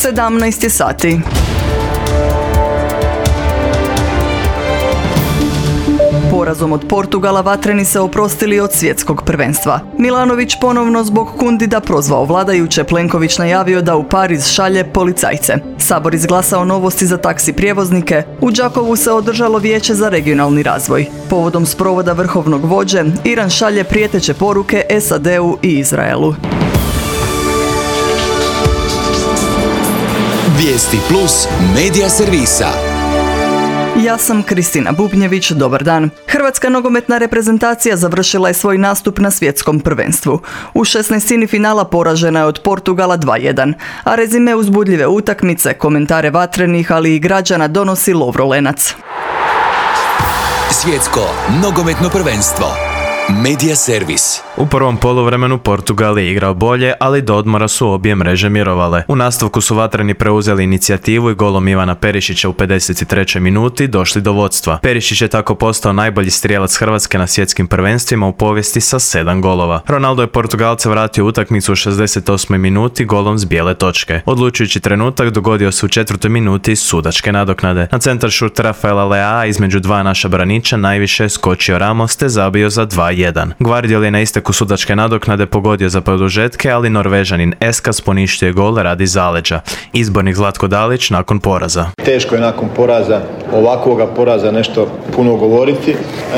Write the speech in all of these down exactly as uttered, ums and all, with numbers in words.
sedamnaest je sati. Porazom od Portugala vatreni se oprostili od svjetskog prvenstva. Milanović ponovno zbog Kundida prozvao vladajuće, Plenković najavio da u Pariz šalje policajce. Sabor izglasao novosti za taksi prijevoznike, u Đakovu se održalo vijeće za regionalni razvoj. Povodom sprovoda vrhovnog vođe, Iran šalje prijeteće poruke S A D-u i Izraelu. Vijesti plus medija servisa. Ja sam Kristina Bubnjević, dobar dan. Hrvatska nogometna reprezentacija završila je svoj nastup na svjetskom prvenstvu. U šesnaestini finala poražena je od Portugala dva jedan, a rezime uzbudljive utakmice, komentare vatrenih, ali i građana donosi Lovro Lenac. Svjetsko nogometno prvenstvo. Medija servis. U prvom poluvremenu Portugal je igrao bolje, ali do odmora su obje mreže mirovale. U nastavku su vatreni preuzeli inicijativu i golom Ivana Perišića u pedeset trećoj minuti došli do vodstva. Perišić je tako postao najbolji strijelac Hrvatske na svjetskim prvenstvima u povijesti sa sedam golova. Ronaldo je Portugalce vratio utakmicu u šezdeset osmoj minuti golom s bijele točke. Odlučujući trenutak dogodio se u četvrtoj minuti sudačke nadoknade. Na centar šut Rafaela Leaa između dva naša braniča najviše je skočio Ramos te zabio za dva jedan. Guardiol je na isteku sudačke nadoknade pogodio za produžetke, ali Norvežanin Eskas poništio je gol radi zaleđa. Izbornik Zlatko Dalić nakon poraza. Teško je nakon poraza, ovakvoga poraza nešto puno govoriti. E,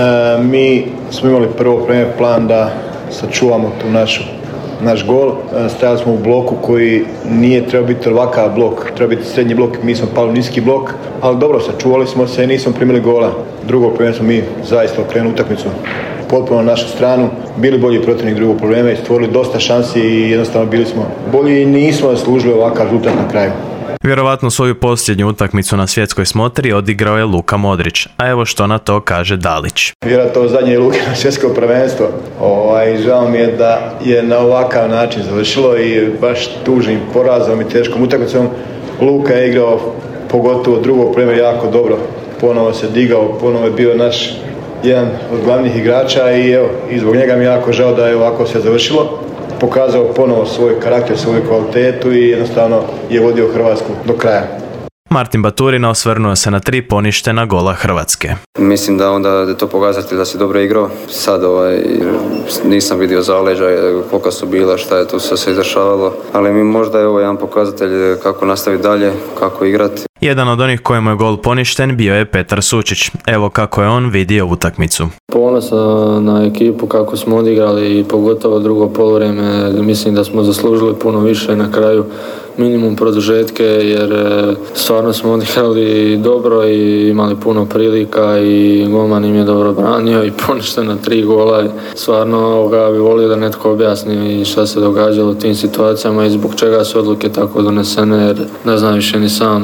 mi smo imali prvo premier plan da sačuvamo tu našu naš gol. Stajali smo u bloku koji nije trebao biti ovakav blok, treba biti srednji blok, mi smo pali u niski blok, ali dobro, sačuvali smo se i nismo primili gola. Drugo problem smo mi zaista okrenuli utakmicu potpuno na našu stranu, bili bolji protivnik drugog problema i stvorili dosta šansi i jednostavno bili smo bolji i nismo zaslužili ovakav rezultat na kraju. Vjerovatno svoju posljednju utakmicu na svjetskoj smotri odigrao je Luka Modrić, a evo što na to kaže Dalić. Vjerojatno zadnje Luke na svjetsko prvenstvo. Ovaj, žao mi je da je na ovakav način završilo i baš tužnim porazom i teškom utakmicom. Luka je igrao pogotovo drugog problema jako dobro. Ponovo se digao, ponovo je bio naš jedan od glavnih igrača i evo, i zbog njega mi je jako žao da je ovako sve završilo. Pokazao ponovo svoj karakter, svoju kvalitetu i jednostavno je vodio Hrvatsku do kraja. Martin Baturina osvrnuo se na tri poništena gola Hrvatske. Mislim da onda je to pokazatelj da si dobro igrao. Sad ovaj, nisam vidio zaleđa, koliko su bila, šta je tu sve se izdešavalo. Ali mi možda je ovo jedan pokazatelj kako nastaviti dalje, kako igrati. Jedan od onih kojemu je gol poništen bio je Petar Sučić. Evo kako je on vidio utakmicu. Ponosan na ekipu kako smo odigrali i pogotovo drugo poluvrijeme. Mislim da smo zaslužili puno više na kraju, minimum produžetke, jer stvarno smo odigrali dobro i imali puno prilika i golman im je dobro branio i poništeno tri gola. Stvarno ga bi volio da netko objasni šta se događalo u tim situacijama i zbog čega su odluke tako donesene, jer ne znam više ni sam.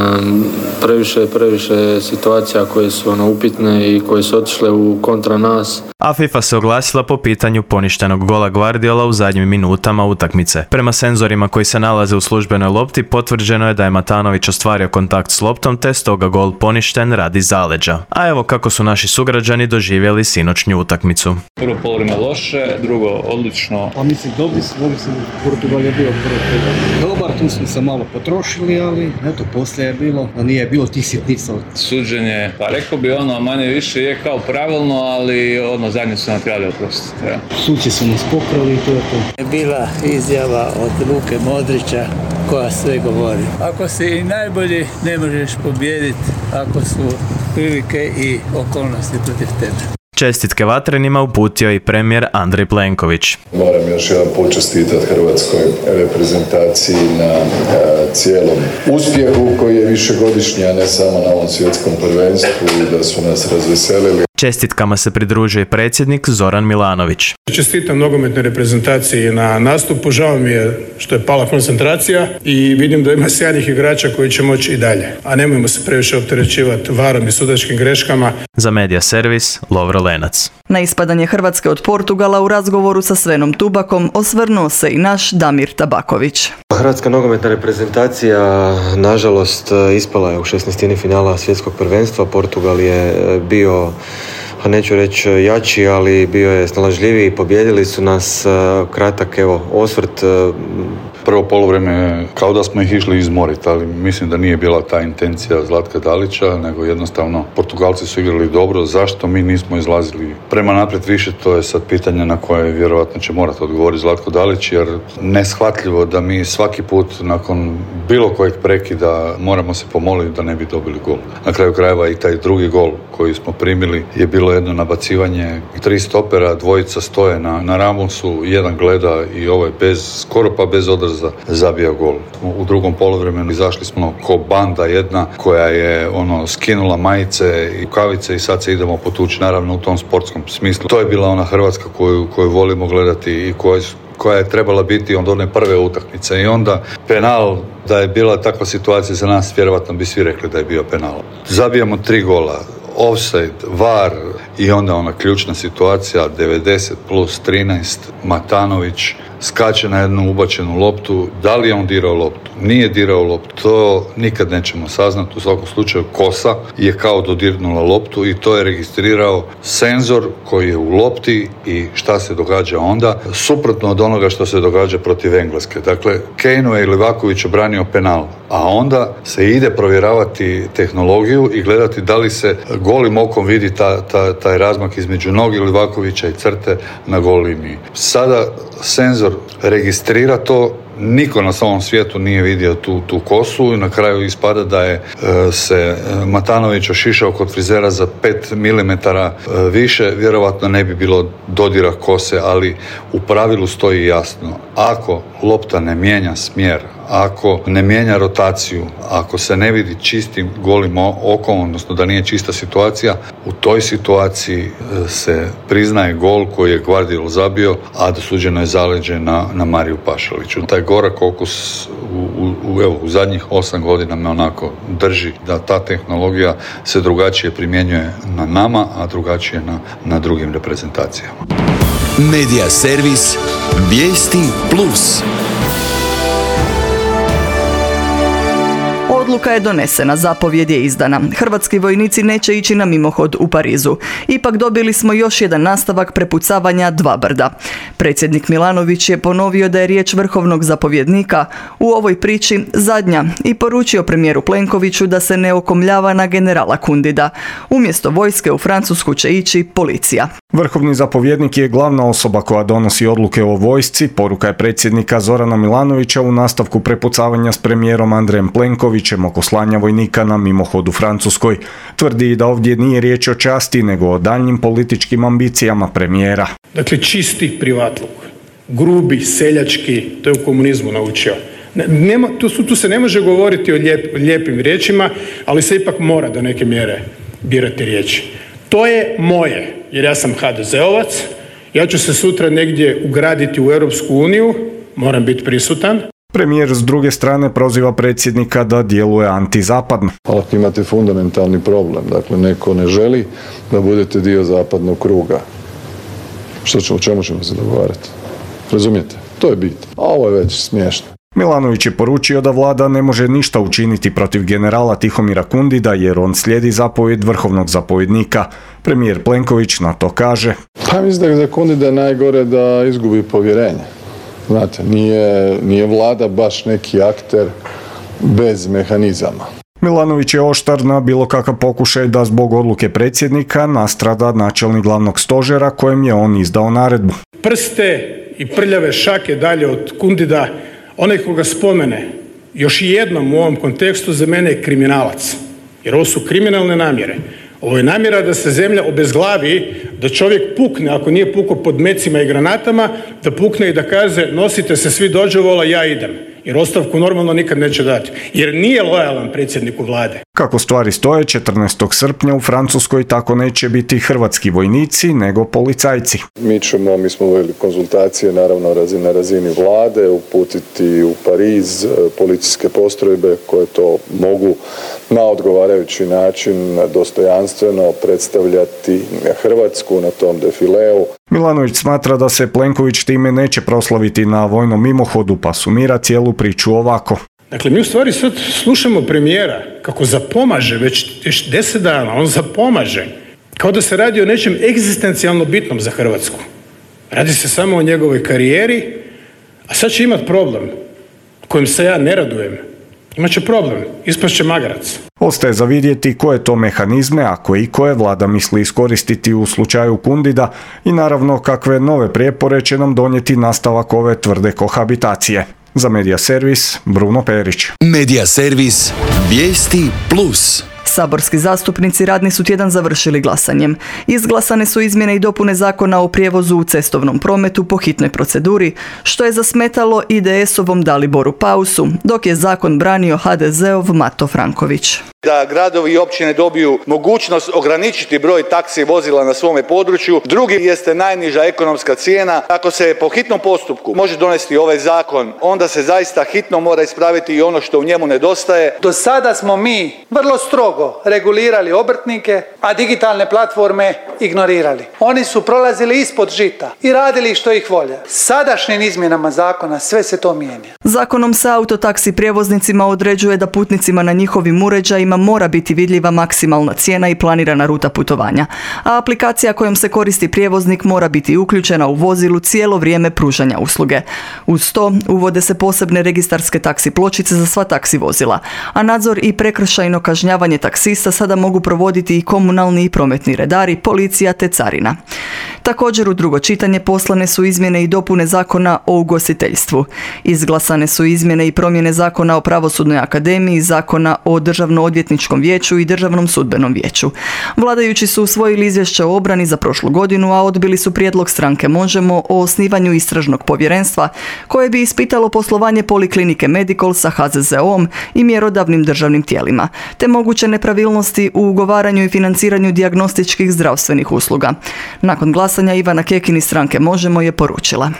Previše, previše situacija koje su ono, upitne i koje su otišle u kontra nas. A FIFA se oglasila po pitanju poništenog gola Guardiola u zadnjim minutama utakmice. Prema senzorima koji se nalaze u službenoj lopti potvrđeno je da je Matanović ostvario kontakt s loptom te stoga gol poništen radi zaleđa. A evo kako su naši sugrađani doživjeli sinoćnju utakmicu. Prvo poluvreme loše, drugo odlično. Pa mislim, dobri smo, Portugal je bio prvo dobar, tu smo se malo potrošili, ali eto, poslije je bilo, da nije bilo tih sitnica. Suđenje, pa rekao bi ono, manje više je kao pravilno, ali ono, zadnje su nam trebali oprostiti. Ja. Suci su nas pokrali i to je to. Bila izjava od Luke Modrića koja sve govori. Ako si i najbolji, ne možeš pobijediti ako su prilike i okolnosti protiv tebe. Čestitke vatrenima uputio i premijer Andrej Plenković. Moram još jedan put čestitati hrvatskoj reprezentaciji na a, cijelom uspjehu koji je višegodišnji, a ne samo na ovom svjetskom prvenstvu i da su nas razveselili. Čestitkama se pridružuje predsjednik Zoran Milanović. Čestitam nogometnoj reprezentaciji na nastupu, žao mi je što je pala koncentracija i vidim da ima sjajnih igrača koji će moći i dalje. A nemojmo se previše opterećivati varom i sudačkim greškama. Za medija servis Lovro Lenac. Na ispadanje Hrvatske od Portugala u razgovoru sa Svenom Tubakom osvrnuo se i naš Damir Tabaković. Hrvatska nogometna reprezentacija nažalost ispala je u šesnaestini finala svjetskog prvenstva. Portugal je bio, neću reći jači, ali bio je snalažljiviji, pobijedili su nas. Kratak evo osvrt Prvo poluvreme kao da smo ih išli izmoriti, ali mislim da nije bila ta intencija Zlatka Dalića, nego jednostavno Portugalci su igrali dobro. Zašto mi nismo izlazili prema naprijed više, to je sad pitanje na koje vjerojatno će morati odgovoriti Zlatko Dalić, jer neshvatljivo da mi svaki put nakon bilo kojeg prekida moramo se pomoliti da ne bi dobili gol. Na kraju krajeva i taj drugi gol koji smo primili je bilo jedno nabacivanje, tri stopera, dvojica stoje na, na Ramosu, jedan gleda i ovaj bez, skoro pa bez odraza zabija gol. U drugom poluvremenu izašli smo ko banda jedna koja je ono skinula majice i kavice i sad se idemo potući, naravno u tom sportskom smislu. To je bila ona Hrvatska koju, koju volimo gledati i koja, koja je trebala biti od one prve utakmice. I onda penal, da je bila takva situacija za nas, vjerovatno bi svi rekli da je bio penal. Zabijamo tri gola, offside, var i onda ona ključna situacija, devedeset plus trinaest, Matanović skače na jednu ubačenu loptu. Da li je on dirao loptu? Nije dirao loptu. To nikad nećemo saznati. U svakom slučaju kosa je kao dodirnula loptu i to je registrirao senzor koji je u lopti i šta se događa onda? Suprotno od onoga što se događa protiv Engleske. Dakle, Kejnu je Livaković obranio penal, a onda se ide provjeravati tehnologiju i gledati da li se golim okom vidi ta, ta, taj razmak između nogi Livakovića i crte na gol liniji. Sada senzor registrira to, niko na samom svijetu nije vidio tu, tu kosu i na kraju ispada da je e, se Matanović ošišao kod frizera za pet milimetara e, više, vjerovatno ne bi bilo dodira kose, ali u pravilu stoji jasno. Ako lopta ne mijenja smjer, ako ne mijenja rotaciju, ako se ne vidi čistim golim okom, odnosno da nije čista situacija, u toj situaciji se priznaje gol koji je Gvardiol zabio, a dosuđeno je zaleđe na, na Mariju Pašaliću. Taj gorak okus u, u, evo, u zadnjih osam godina me onako drži da ta tehnologija se drugačije primjenjuje na nama, a drugačije na, na drugim reprezentacijama. Medija servis Vijesti Plus. Odluka je donesena, zapovjed je izdana. Hrvatski vojnici neće ići na mimohod u Parizu. Ipak dobili smo još jedan nastavak prepucavanja dva brda. Predsjednik Milanović je ponovio da je riječ vrhovnog zapovjednika u ovoj priči zadnja i poručio premijeru Plenkoviću da se ne okomljava na generala Kundida. Umjesto vojske u Francusku će ići policija. Vrhovni zapovjednik je glavna osoba koja donosi odluke o vojsci, poruka je predsjednika Zorana Milanovića u nastavku prepucavanja s premijerom Andrejem Plenkovićem oko slanja vojnika na mimohod u Francuskoj. Tvrdi da ovdje nije riječ o časti, nego o daljnjim političkim ambicijama premijera. Dakle, čisti privatluk, grubi, seljački, to je u komunizmu naučio. Nema, tu, su, tu se ne može govoriti o lijep, lijepim riječima, ali se ipak mora do neke mjere birati riječi. To je moje, jer ja sam ha de zeovac, ja ću se sutra negdje ugraditi u Europsku uniju, moram biti prisutan. Premijer s druge strane proziva predsjednika da djeluje antizapadno. Ali imate fundamentalni problem, dakle neko ne želi da budete dio zapadnog kruga. Što ćemo, o čemu ćemo se dogovarati? Razumijete? To je bit. A ovo je već smiješno. Milanović je poručio da vlada ne može ništa učiniti protiv generala Tihomira Kundida jer on slijedi zapovjed vrhovnog zapovjednika. Premijer Plenković na to kaže: Pa mislim da je za Kundida najgore da izgubi povjerenje. Znate, nije, nije vlada baš neki akter bez mehanizama. Milanović je oštar na bilo kakav pokušaj da zbog odluke predsjednika nastrada načelnik glavnog stožera kojem je on izdao naredbu. Prste i prljave šake dalje od Kundida, onaj koga spomene još jednom u ovom kontekstu za mene je kriminalac. Jer ovo su kriminalne namjere. Ovo je namjera da se zemlja obezglavi, da čovjek pukne, ako nije pukao pod mecima i granatama, da pukne i da kaže nosite se svi dođevola, ja idem. Jer ostavku normalno nikad neće dati. Jer nije lojalan predsjedniku vlade. Kako stvari stoje, četrnaestog srpnja u Francuskoj tako neće biti hrvatski vojnici, nego policajci. Mi ćemo, mi smo uveli konzultacije, naravno na razini vlade, uputiti u Pariz policijske postrojbe koje to mogu na odgovarajući način dostojanstveno predstavljati Hrvatsku na tom defileu. Milanović smatra da se Plenković time neće proslaviti na vojnom mimohodu, pa sumira cijelu priču ovako. Dakle, mi u stvari sad slušamo premijera kako zapomaže već, već deset dana, on zapomaže kao da se radi o nečem egzistencijalno bitnom za Hrvatsku. Radi se samo o njegovoj karijeri, a sad će imati problem. kojim se ja ne radujem, imat će problem, ispašće magarac. Ostaje za vidjeti koje to mehanizme, ako i koje vlada misli iskoristiti u slučaju Kundida i naravno kakve nove prijepore će nam donijeti nastavak ove tvrde kohabitacije. Za Medija Servis, Bruno Perić. Medija Servis, vijesti plus. Saborski zastupnici radni su tjedan završili glasanjem. Izglasane su izmjene i dopune zakona o prijevozu u cestovnom prometu po hitnoj proceduri, što je zasmetalo I D S-ovom Daliboru Pausu, dok je zakon branio H D Z-ov Mato Franković. Da gradovi i općine dobiju mogućnost ograničiti broj taksi vozila na svome području. Drugi jeste najniža ekonomska cijena. Ako se po hitnom postupku može donesti ovaj zakon, onda se zaista hitno mora ispraviti i ono što u njemu nedostaje. Do sada smo mi vrlo strogo regulirali obrtnike, a digitalne platforme ignorirali. Oni su prolazili ispod žita i radili što ih volja. Sadašnjim izmjenama zakona sve se to mijenja. Zakonom se autotaksi prijevoznicima određuje da putnicima na njihovim uređajima mora biti vidljiva maksimalna cijena i planirana ruta putovanja, a aplikacija kojom se koristi prijevoznik mora biti uključena u vozilu cijelo vrijeme pružanja usluge. Uz to uvode se posebne registarske taksi pločice za sva taksi vozila, a nadzor i prekršajno kažnjavanje taksista sada mogu provoditi i komunalni i prometni redari, policija te carina. Također u drugo čitanje poslane su izmjene i dopune zakona o ugostiteljstvu. Izglasane su izmjene i promjene zakona o pravosudnoj akademiji, zakona o državno odvjetničkom vijeću i državnom sudbenom vijeću. Vladajući su usvojili izvješće o obrani za prošlu godinu, a odbili su prijedlog stranke Možemo o osnivanju istražnog povjerenstva koje bi ispitalo poslovanje Poliklinike Medikol sa H Z Z O-om i mjerodavnim državnim tijelima, te moguće nepravilnosti u ugovaranju i financiranju dijagnostičkih zdravstvenih usluga. Nakon glasanja Ivana Kekin iz stranke Možemo je poručila: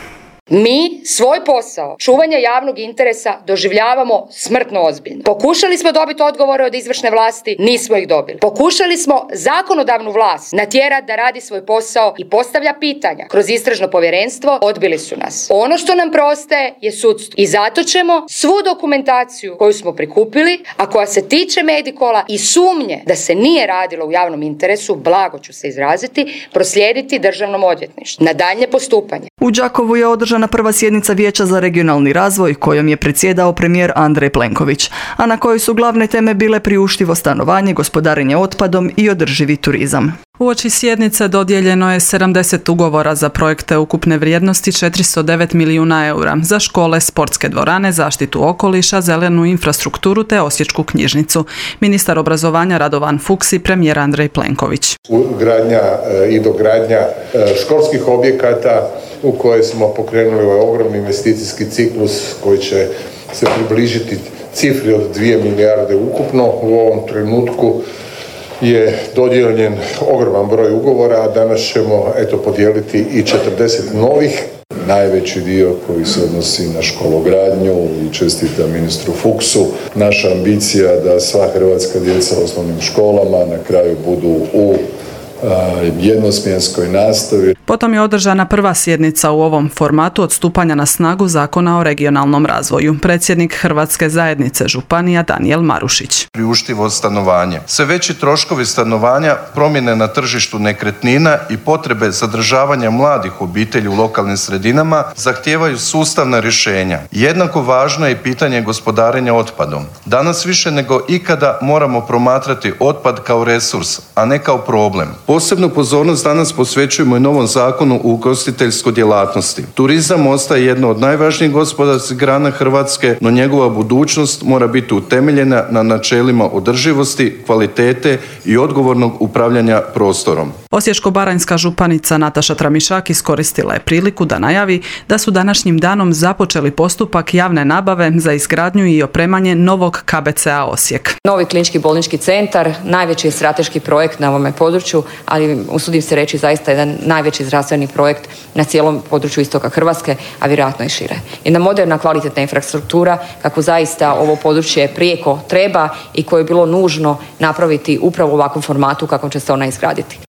Mi svoj posao čuvanja javnog interesa doživljavamo smrtno ozbiljno. Pokušali smo dobiti odgovore od izvršne vlasti, nismo ih dobili. Pokušali smo zakonodavnu vlast natjerati da radi svoj posao i postavlja pitanja kroz istražno povjerenstvo, odbili su nas. Ono što nam preostaje je sudstvo. I zato ćemo svu dokumentaciju koju smo prikupili, a koja se tiče Medikola i sumnje da se nije radilo u javnom interesu, blago ću se izraziti, proslijediti državnom odvjetništvu na daljnje postupanje. U Đakovu je održana prva sjednica Vijeća za regionalni razvoj kojom je predsjedao premijer Andrej Plenković, a na kojoj su glavne teme bile priuštivo stanovanje, gospodarenje otpadom i održivi turizam. Uoči sjednice dodijeljeno je sedamdeset ugovora za projekte ukupne vrijednosti četiristo devet milijuna eura za škole, sportske dvorane, zaštitu okoliša, zelenu infrastrukturu te osječku knjižnicu. Ministar obrazovanja Radovan Fuchs i premijer Andrej Plenković. Gradnja i dogradnja školskih objekata u koje smo pokrenuli ovaj ogromni investicijski ciklus koji će se približiti cifri od dvije milijarde ukupno. U ovom trenutku je dodijeljen ogroman broj ugovora, a danas ćemo eto podijeliti i četrdeset novih. Najveći dio koji se odnosi na škologradnju i čestitam ministru Fuchsu. Naša ambicija da sva hrvatska djeca u osnovnim školama na kraju budu u jednosmjenskoj nastavi. Potom je održana prva sjednica u ovom formatu od stupanja na snagu Zakona o regionalnom razvoju. Predsjednik Hrvatske zajednice županija Danijel Marušić. Priuštivo stanovanje. Sve veći troškovi stanovanja, promjene na tržištu nekretnina i potrebe zadržavanja mladih obitelji u lokalnim sredinama zahtijevaju sustavna rješenja. Jednako važno je pitanje gospodarenja otpadom. Danas više nego ikada moramo promatrati otpad kao resurs, a ne kao problem. Posebnu pozornost danas posvećujemo i novom zakonu o ugostiteljskoj djelatnosti. Turizam ostaje jedna od najvažnijih gospodarskih grana Hrvatske, no njegova budućnost mora biti utemeljena na načelima održivosti, kvalitete i odgovornog upravljanja prostorom. Osječko-baranjska županica Nataša Tramišak iskoristila je priliku da najavi da su današnjim danom započeli postupak javne nabave za izgradnju i opremanje novog K B C A Osijek. Novi klinički bolnički centar, najveći strateški projekt na ovome području, ali usudim se reći zaista jedan najveći zdravstveni projekt na cijelom području istoka Hrvatske, a vjerojatno i šire. Jedna moderna kvalitetna infrastruktura kako zaista ovo područje prijeko treba i koje je bilo nužno napraviti upravo u ovakvom formatu kako će se ona izgraditi.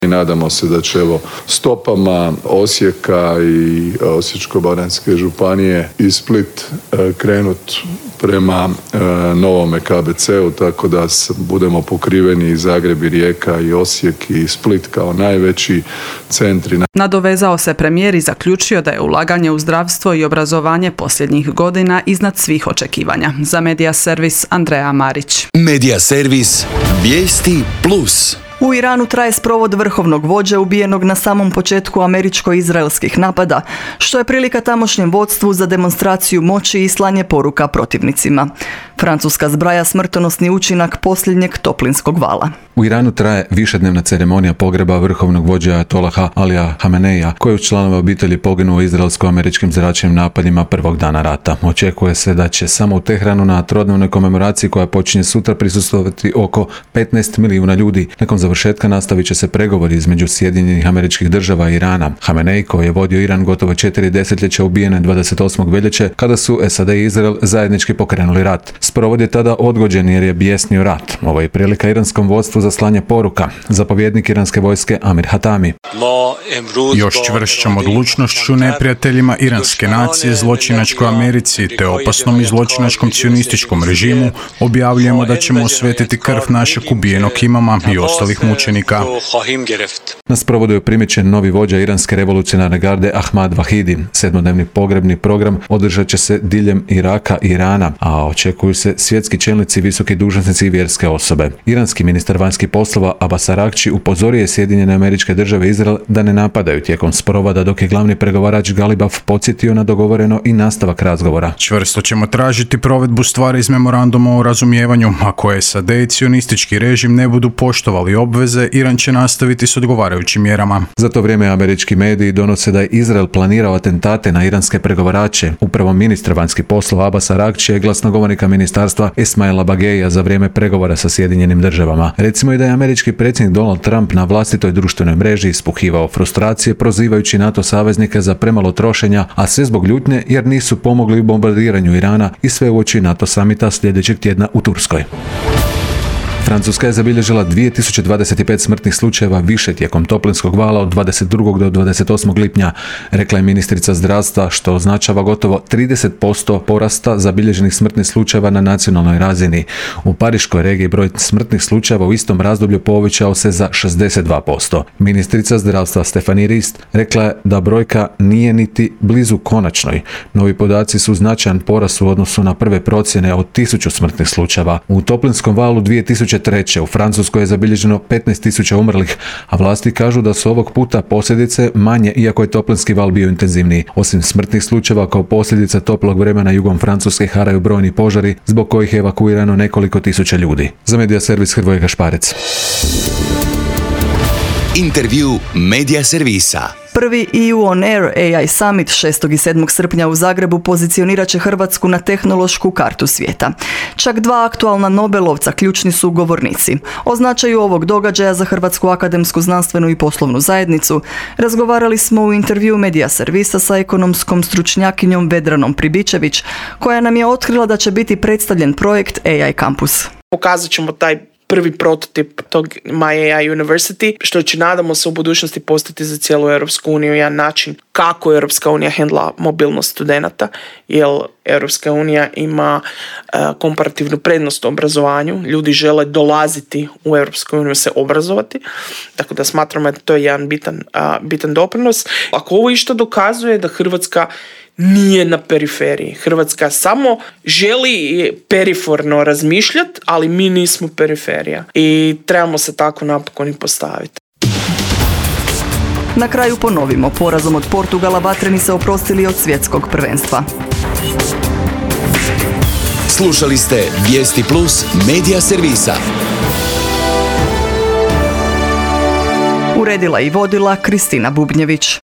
I nadamo se da će evo stopama Osijeka i Osječko-baranjske županije i Split krenut prema novome K B C-u, tako da budemo pokriveni i Zagreb i Rijeka i Osijek i Split kao najveći centri. Nadovezao se premijer i zaključio da je ulaganje u zdravstvo i obrazovanje posljednjih godina iznad svih očekivanja. Za Medija servis Andreja Marić. Medija servis Vijesti plus. U Iranu traje sprovod vrhovnog vođe ubijenog na samom početku američko-izraelskih napada, što je prilika tamošnjem vodstvu za demonstraciju moći i slanje poruka protivnicima. Francuska zbraja smrtonosni učinak posljednjeg toplinskog vala. U Iranu traje višednevna ceremonija pogreba vrhovnog vođa Ajatolaha Alija Hameneija, koji uz članove obitelji poginuo u izraelsko-američkim zračnim napadima prvog dana rata. Očekuje se da će samo u Tehranu na trodnevnoj komemoraciji koja počinje sutra prisustvovati oko petnaest milijuna ljudi. Nakon završetka nastavit će se pregovori između Sjedinjenih Američkih Država i Irana. Hamenej, koji je vodio Iran gotovo četiri desetljeća, ubijen je dvadeset osmog veljače kada su S A D i Izrael zajednički pokrenuli rat. Sprovod je tada odgođen jer je bijesnio rat. Ovo je prilika iranskom vodstvu za slanje poruka. Zapovjednik iranske vojske Amir Hatami. Još čvršćom odlučnošću neprijateljima iranske nacije, zločinačkoj Americi te opasnom i zločinačkom cionističkom režimu objavljujemo da ćemo osvetiti krv našeg ubijenog imama i ostalih mučenika. Na sprovodu je primičen novi vođa iranske revolucionarne garde Ahmad Vahidi. Sedmodnevni pogrebni program održat će se diljem Iraka i Irana, a očekuju se svjetski čelnici, visoki dužnosnici i vjerske osobe. Iranski ministar vanjskih poslova Abbas Araghchi upozorio je Sjedinjene Američke Države i Izrael da ne napadaju tijekom sprovoda, dok je glavni pregovarač Galibaf podsjetio na dogovoreno i nastavak razgovora. Čvrsto ćemo tražiti provedbu stvari iz memoranduma o razumijevanju. Ako S A D i cionistički režim ne budu poštovali obveze, Iran će nastaviti s odgovarajućim mjerama. Za to vrijeme američki mediji donose da je Izrael planirao atentate na iranske pregovarače. Upravo ministar vanjskih poslova Abbas Araghchi je glasnogovornika ministarstva Ismaila Bageja za vrijeme pregovora sa Sjedinjenim Državama. Recimo i da je američki predsjednik Donald Trump na vlastitoj društvenoj mreži ispuhivao frustracije prozivajući NATO saveznike za premalo trošenja, a sve zbog ljutnje jer nisu pomogli u bombardiranju Irana, i sve uoči NATO samita sljedećeg tjedna u Turskoj. Francuska je zabilježila dvije tisuće dvadeset pet smrtnih slučajeva više tijekom toplinskog vala od dvadeset drugog do dvadeset osmog lipnja, rekla je ministrica zdravstva, što označava gotovo trideset posto porasta zabilježenih smrtnih slučajeva na nacionalnoj razini. U Pariškoj regiji broj smrtnih slučajeva u istom razdoblju povećao se za šezdeset dva posto. Ministrica zdravstva Stephanie Rist rekla je da brojka nije niti blizu konačnoj. Novi podaci su značajan porast u odnosu na prve procjene od tisuću smrtnih slučajeva. U toplinskom valu dvije tisuće treće u Francuskoj je zabilježeno petnaest tisuća umrlih, a vlasti kažu da su ovog puta posljedice manje, iako je toplinski val bio intenzivniji. Osim smrtnih slučajeva, kao posljedica toplog vremena jugom Francuske haraju brojni požari, zbog kojih je evakuirano nekoliko tisuća ljudi. Za Medija servis Hrvoje Gašparec. Intervju Medija servisa. Prvi E U On Air A I Summit šestog i sedmog srpnja u Zagrebu pozicionirat će Hrvatsku na tehnološku kartu svijeta. Čak dva aktualna Nobelovca ključni su govornici. O značaju ovog događaja za Hrvatsku akademsku, znanstvenu i poslovnu zajednicu razgovarali smo u intervju Medija servisa sa ekonomskom stručnjakinjom Vedranom Pribičević, koja nam je otkrila da će biti predstavljen projekt A I Campus. Pokazat ćemo taj prvi prototip tog My A I University, što će, nadamo se, u budućnosti postati za cijelu Europsku uniju jedan način kako Europska unija hendla mobilnost studenata, jer Europska unija ima uh, komparativnu prednost u obrazovanju. Ljudi žele dolaziti u Europsku uniju se obrazovati, tako da smatramo da to je jedan bitan, uh, bitan doprinos. Ako ovo išta dokazuje da Hrvatska nije na periferiji. Hrvatska samo želi periforno razmišljati, ali mi nismo periferija. I trebamo se tako napokon i postaviti. Na kraju ponovimo, porazom od Portugala vatreni se oprostili od svjetskog prvenstva. Slušali ste Vijesti plus Medija servisa. Uredila i vodila Kristina Bubnjević.